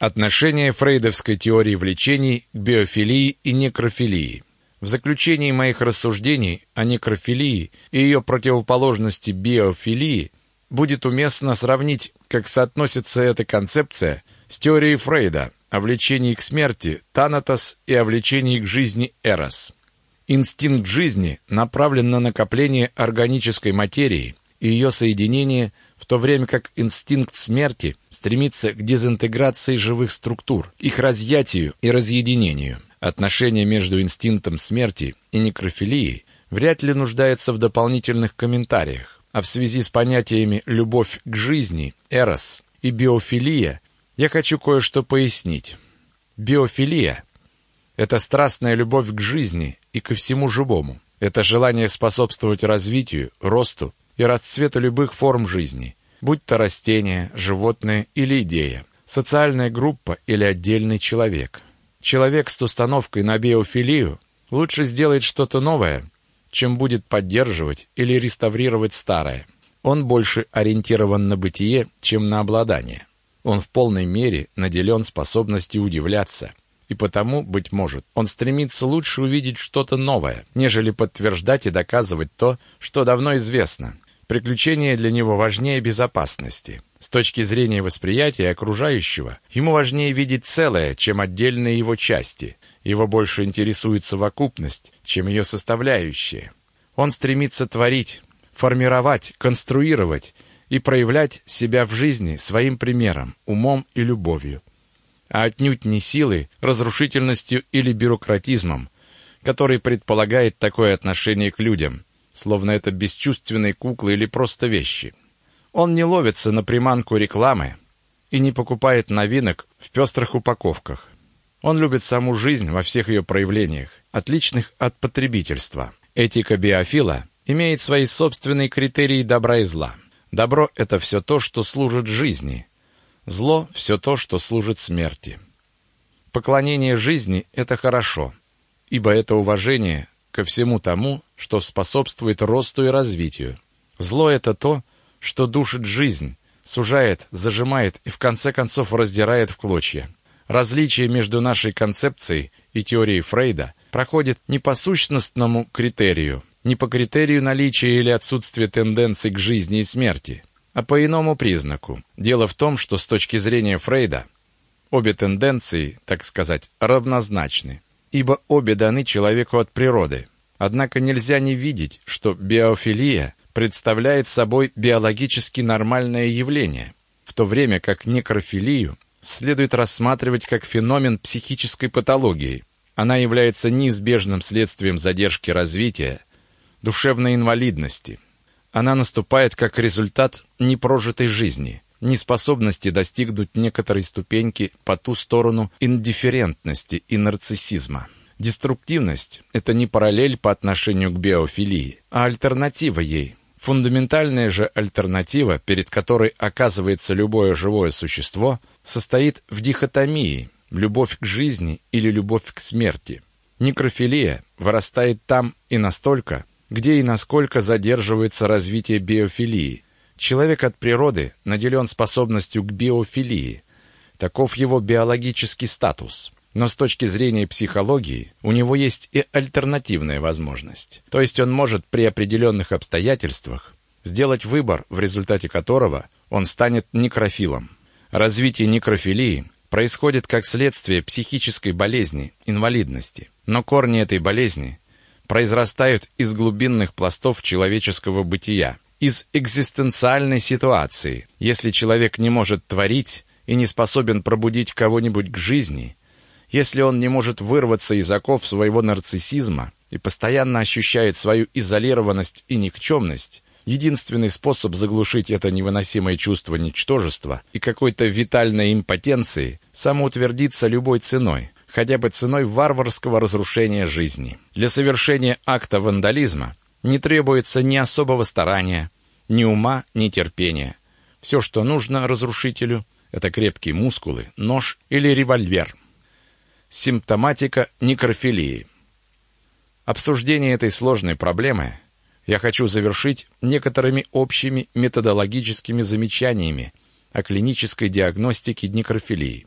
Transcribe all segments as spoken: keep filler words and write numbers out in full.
Отношение фрейдовской теории влечений к биофилии и некрофилии. В заключении моих рассуждений о некрофилии и ее противоположности биофилии будет уместно сравнить, как соотносится эта концепция с теорией Фрейда о влечении к смерти Танатос и о влечении к жизни Эрос. Инстинкт жизни направлен на накопление органической материи и ее соединение, в то время как инстинкт смерти стремится к дезинтеграции живых структур, их разъятию и разъединению. Отношение между инстинктом смерти и некрофилией вряд ли нуждается в дополнительных комментариях, а в связи с понятиями «любовь к жизни», «эрос» и «биофилия» я хочу кое-что пояснить. Биофилия – это страстная любовь к жизни и ко всему живому. Это желание способствовать развитию, росту и расцвету любых форм жизни, будь то растение, животное или идея, социальная группа или отдельный человек. Человек с установкой на биофилию лучше сделает что-то новое, чем будет поддерживать или реставрировать старое. Он больше ориентирован на бытие, чем на обладание. Он в полной мере наделен способностью удивляться, и потому, быть может, он стремится лучше увидеть что-то новое, нежели подтверждать и доказывать то, что давно известно. Приключения для него важнее безопасности. С точки зрения восприятия окружающего, ему важнее видеть целое, чем отдельные его части. Его больше интересует совокупность, чем ее составляющие. Он стремится творить, формировать, конструировать и проявлять себя в жизни своим примером, умом и любовью, а отнюдь не силой, разрушительностью или бюрократизмом, который предполагает такое отношение к людям, словно это бесчувственные куклы или просто вещи. Он не ловится на приманку рекламы и не покупает новинок в пестрых упаковках. Он любит саму жизнь во всех ее проявлениях, отличных от потребительства. Этика биофила имеет свои собственные критерии добра и зла. Добро – это все то, что служит жизни. Зло – все то, что служит смерти. Поклонение жизни – это хорошо, ибо это уважение ко всему тому, что способствует росту и развитию. Зло – это то, что душит жизнь, сужает, зажимает и в конце концов раздирает в клочья. Различие между нашей концепцией и теорией Фрейда проходит не по сущностному критерию, не по критерию наличия или отсутствия тенденций к жизни и смерти, а по иному признаку. Дело в том, что с точки зрения Фрейда обе тенденции, так сказать, равнозначны, ибо обе даны человеку от природы. Однако нельзя не видеть, что биофилия представляет собой биологически нормальное явление, в то время как некрофилию следует рассматривать как феномен психической патологии. Она является неизбежным следствием задержки развития, душевной инвалидности. Она наступает как результат непрожитой жизни, неспособности достигнуть некоторой ступеньки по ту сторону индифферентности и нарциссизма. Деструктивность – это не параллель по отношению к биофилии, а альтернатива ей. Фундаментальная же альтернатива, перед которой оказывается любое живое существо, состоит в дихотомии – любовь к жизни или любовь к смерти. Некрофилия вырастает там и настолько, где и насколько задерживается развитие биофилии. Человек от природы наделен способностью к биофилии. Таков его биологический статус. Но с точки зрения психологии у него есть и альтернативная возможность. То есть он может при определенных обстоятельствах сделать выбор, в результате которого он станет некрофилом. Развитие некрофилии происходит как следствие психической болезни, инвалидности. Но корни этой болезни произрастают из глубинных пластов человеческого бытия, из экзистенциальной ситуации. Если человек не может творить и не способен пробудить кого-нибудь к жизни, если он не может вырваться из оков своего нарциссизма и постоянно ощущает свою изолированность и никчемность, единственный способ заглушить это невыносимое чувство ничтожества и какой-то витальной импотенции – самоутвердиться любой ценой, хотя бы ценой варварского разрушения жизни. Для совершения акта вандализма не требуется ни особого старания, ни ума, ни терпения. Все, что нужно разрушителю – это крепкие мускулы, нож или револьвер. Симптоматика некрофилии. Обсуждение этой сложной проблемы я хочу завершить некоторыми общими методологическими замечаниями о клинической диагностике некрофилии.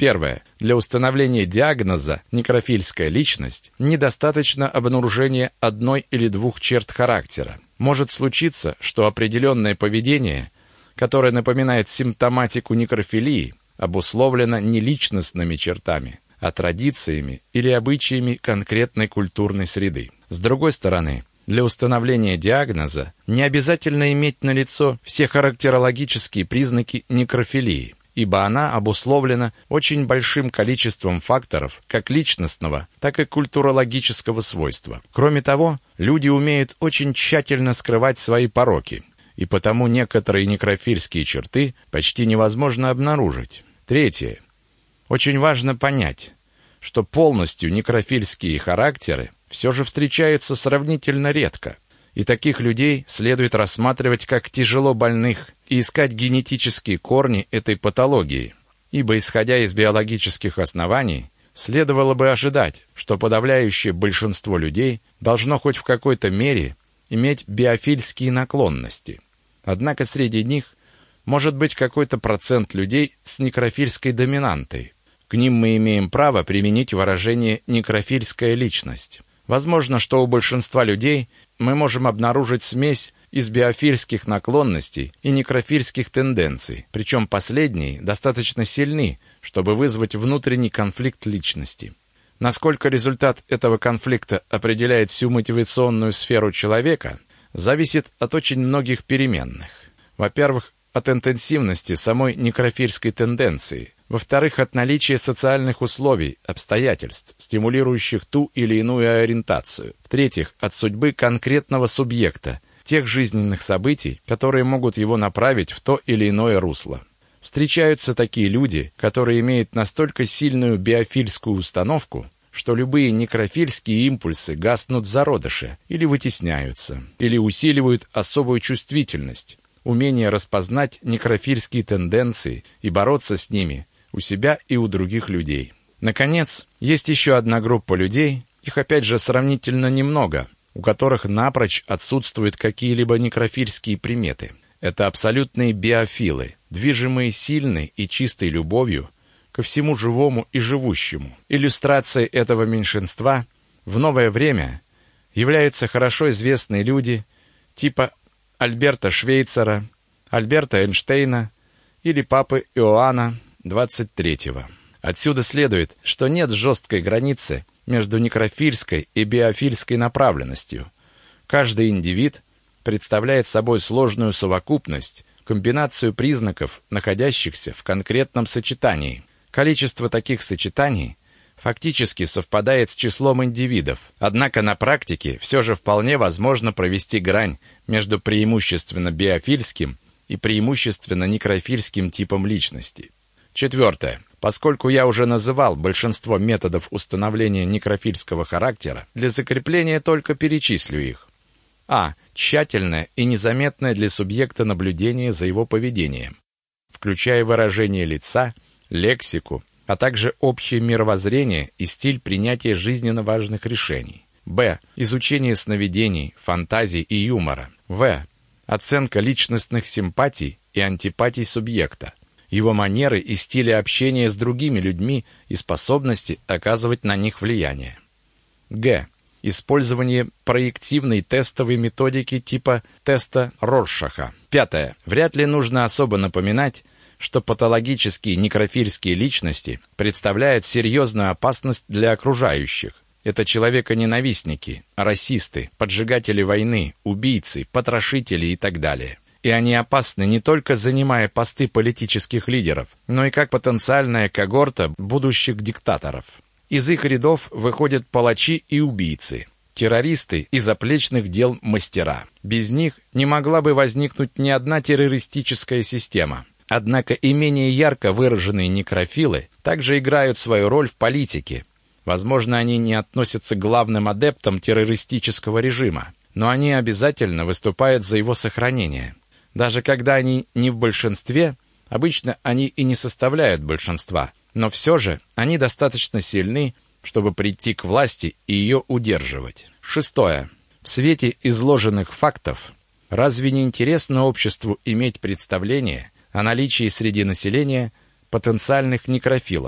Первое. Для установления диагноза «некрофильская личность» недостаточно обнаружения одной или двух черт характера. Может случиться, что определенное поведение, которое напоминает симптоматику некрофилии, обусловлено не личностными чертами, а традициями или обычаями конкретной культурной среды. С другой стороны, для установления диагноза не обязательно иметь налицо все характерологические признаки некрофилии, ибо она обусловлена очень большим количеством факторов как личностного, так и культурологического свойства. Кроме того, люди умеют очень тщательно скрывать свои пороки, и потому некоторые некрофильские черты почти невозможно обнаружить. Третье. Очень важно понять, что полностью некрофильские характеры все же встречаются сравнительно редко, и таких людей следует рассматривать как тяжело больных и искать генетические корни этой патологии, ибо, исходя из биологических оснований, следовало бы ожидать, что подавляющее большинство людей должно хоть в какой-то мере иметь биофильские наклонности. Однако среди них может быть какой-то процент людей с некрофильской доминантой. К ним мы имеем право применить выражение «некрофильская личность». Возможно, что у большинства людей мы можем обнаружить смесь из биофильских наклонностей и некрофильских тенденций, причем последние достаточно сильны, чтобы вызвать внутренний конфликт личности. Насколько результат этого конфликта определяет всю мотивационную сферу человека, зависит от очень многих переменных. Во-первых, от интенсивности самой некрофильской тенденции. Во-вторых, от наличия социальных условий, обстоятельств, стимулирующих ту или иную ориентацию. В-третьих, от судьбы конкретного субъекта, тех жизненных событий, которые могут его направить в то или иное русло. Встречаются такие люди, которые имеют настолько сильную биофильскую установку, что любые некрофильские импульсы гаснут в зародыше или вытесняются, или усиливают особую чувствительность, умение распознать некрофильские тенденции и бороться с ними у себя и у других людей. Наконец, есть еще одна группа людей, их опять же сравнительно немного, у которых напрочь отсутствуют какие-либо некрофильские приметы. Это абсолютные биофилы, движимые сильной и чистой любовью ко всему живому и живущему. Иллюстрацией этого меньшинства в новое время являются хорошо известные люди типа Альберта Швейцера, Альберта Эйнштейна или папы Иоанна двадцать третьего. Отсюда следует, что нет жесткой границы между некрофильской и биофильской направленностью. Каждый индивид представляет собой сложную совокупность, комбинацию признаков, находящихся в конкретном сочетании. Количество таких сочетаний фактически совпадает с числом индивидов, однако на практике все же вполне возможно провести грань между преимущественно биофильским и преимущественно некрофильским типом личности. Четвертое. Поскольку я уже называл большинство методов установления некрофильского характера, для закрепления только перечислю их. А. Тщательное и незаметное для субъекта наблюдение за его поведением, включая выражение лица, лексику, а также общее мировоззрение и стиль принятия жизненно важных решений. Б. Изучение сновидений, фантазий и юмора. В. Оценка личностных симпатий и антипатий субъекта, его манеры и стили общения с другими людьми и способности оказывать на них влияние. Г. Использование проективной тестовой методики типа теста Роршаха. Пятое. Вряд ли нужно особо напоминать, что патологические некрофильские личности представляют серьезную опасность для окружающих. Это человеконенавистники, расисты, поджигатели войны, убийцы, потрошители и так далее. И они опасны не только занимая посты политических лидеров, но и как потенциальная когорта будущих диктаторов. Из их рядов выходят палачи и убийцы, террористы и заплечных дел мастера. Без них не могла бы возникнуть ни одна террористическая система. Однако и менее ярко выраженные некрофилы также играют свою роль в политике. Возможно, они не относятся к главным адептам террористического режима, но они обязательно выступают за его сохранение. Даже когда они не в большинстве, обычно они и не составляют большинства, но все же они достаточно сильны, чтобы прийти к власти и ее удерживать. Шестое. В свете изложенных фактов, разве не интересно обществу иметь представление о наличии среди населения потенциальных некрофилов?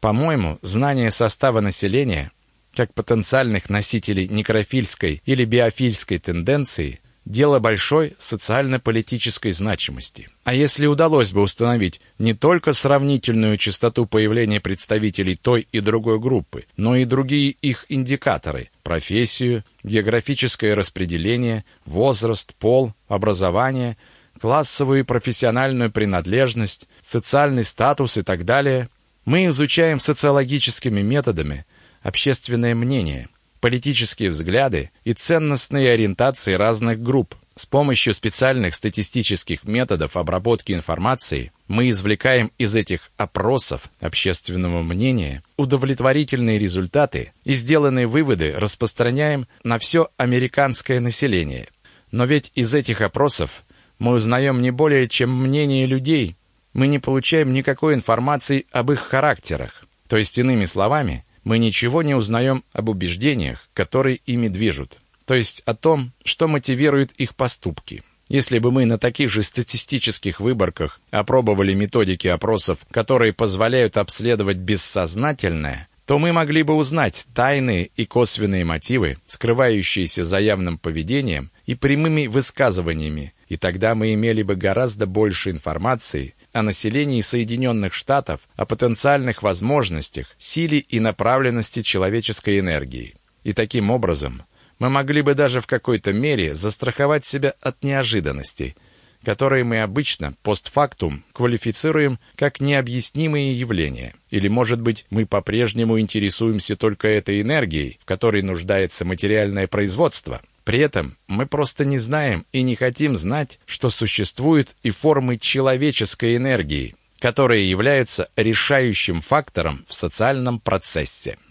По-моему, знание состава населения, как потенциальных носителей некрофильской или биофильской тенденции, дело большой социально-политической значимости. А если удалось бы установить не только сравнительную частоту появления представителей той и другой группы, но и другие их индикаторы – профессию, географическое распределение, возраст, пол, образование, классовую и профессиональную принадлежность, социальный статус и так далее, мы изучаем социологическими методами общественное мнение, политические взгляды и ценностные ориентации разных групп. С помощью специальных статистических методов обработки информации мы извлекаем из этих опросов общественного мнения удовлетворительные результаты и сделанные выводы распространяем на все американское население. Но ведь из этих опросов мы узнаем не более чем мнение людей, мы не получаем никакой информации об их характерах. То есть, иными словами, мы ничего не узнаем об убеждениях, которые ими движут, то есть о том, что мотивирует их поступки. Если бы мы на таких же статистических выборках опробовали методики опросов, которые позволяют обследовать бессознательное, то мы могли бы узнать тайные и косвенные мотивы, скрывающиеся за явным поведением и прямыми высказываниями, и тогда мы имели бы гораздо больше информации о населении Соединенных Штатов, о потенциальных возможностях, силе и направленности человеческой энергии. И таким образом мы могли бы даже в какой-то мере застраховать себя от неожиданностей, которые мы обычно постфактум квалифицируем как необъяснимые явления. Или, может быть, мы по-прежнему интересуемся только этой энергией, в которой нуждается материальное производство. При этом мы просто не знаем и не хотим знать, что существуют и формы человеческой энергии, которые являются решающим фактором в социальном процессе.